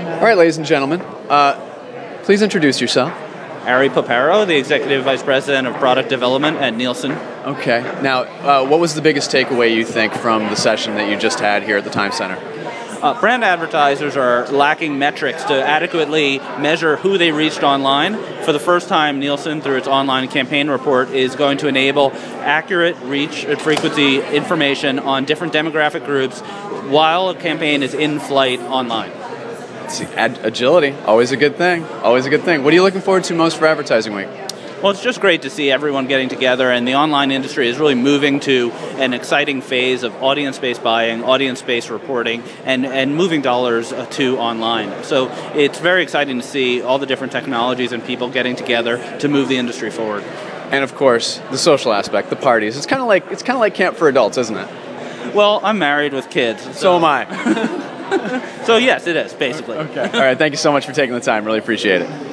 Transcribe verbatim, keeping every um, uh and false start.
All right, ladies and gentlemen, uh, please introduce yourself. Ari Paparo, the Executive Vice President of Product Development at Nielsen. Okay. Now, uh, what was the biggest takeaway you think from the session that you just had here at the Time Center? Uh, brand advertisers are lacking metrics to adequately measure who they reached online. For the first time, Nielsen, through its online campaign report, is going to enable accurate reach and frequency information on different demographic groups while a campaign is in flight online. See, ad- agility, always a good thing. Always a good thing. What are you looking forward to most for Advertising Week? Well, it's just great to see everyone getting together, and the online industry is really moving to an exciting phase of audience-based buying, audience-based reporting, and, and moving dollars to online. So it's very exciting to see all the different technologies and people getting together to move the industry forward. And of course, the social aspect, the parties. It's kind of like it's kind of like camp for adults, isn't it? Well, I'm married with kids. So, so am I. So yes, it is, basically. Okay. All right, thank you so much for taking the time. Really appreciate it.